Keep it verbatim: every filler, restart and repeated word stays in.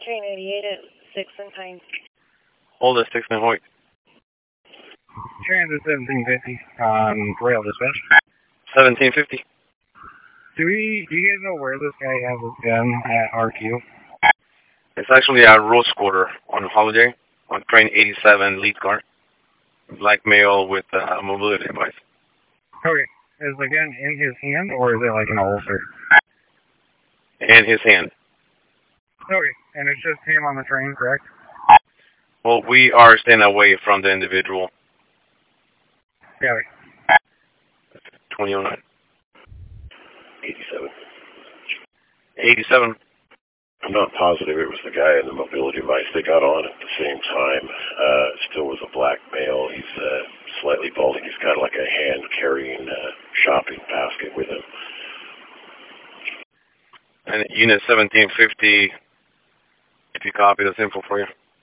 train eighty-eight at six and Pine. Hold at six and Hoyt. Transit seventeen fifty on rail dispatch. seventeen fifty. Do we, do you guys know where this guy has his gun at R Q? It's actually a road squatter on holiday on train eighty-seven lead car. Black male with a mobility device. Okay. Is the gun in his hand or is it like an holster? In his hand. Okay. And it's just him on the train, correct? Well, we are staying away from the individual. Yeah. twenty oh nine. eighty-seven. eighty-seven. I'm not positive it was the guy in the mobility device. They got on at the same time. Uh, still was a black male. He's uh, slightly balding. He's got like a hand-carrying uh, shopping basket with him. And unit seventeen fifty, if you copy, that's info for you.